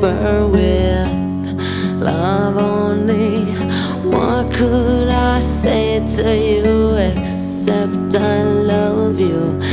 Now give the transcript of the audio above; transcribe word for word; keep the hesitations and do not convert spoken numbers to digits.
over with love only. What could I say to you except I love you?